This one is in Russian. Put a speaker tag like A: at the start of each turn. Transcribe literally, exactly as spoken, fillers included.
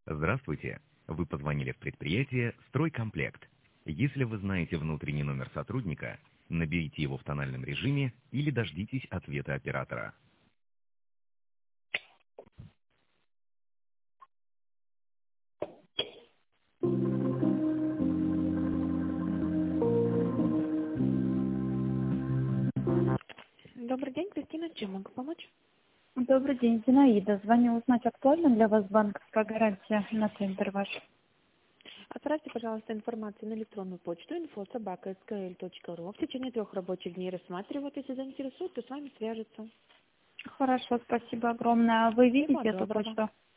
A: Здравствуйте. Вы позвонили в предприятие «Стройкомплект». Если вы знаете внутренний номер сотрудника, наберите его в тональном режиме или дождитесь ответа оператора. Добрый день, Кристина. Чем могу помочь?
B: Добрый день, Зинаида. Звоню узнать, актуальна для вас банковская гарантия на центр ваш?
A: Отправьте, пожалуйста, информацию на электронную почту инфо собака эс ка эль точка ру. В течение трех рабочих дней рассматривают. Если заинтересует, то с вами свяжется.
B: Хорошо, спасибо огромное. А вы
A: Всего
B: видите эту
A: доброго.
B: почту?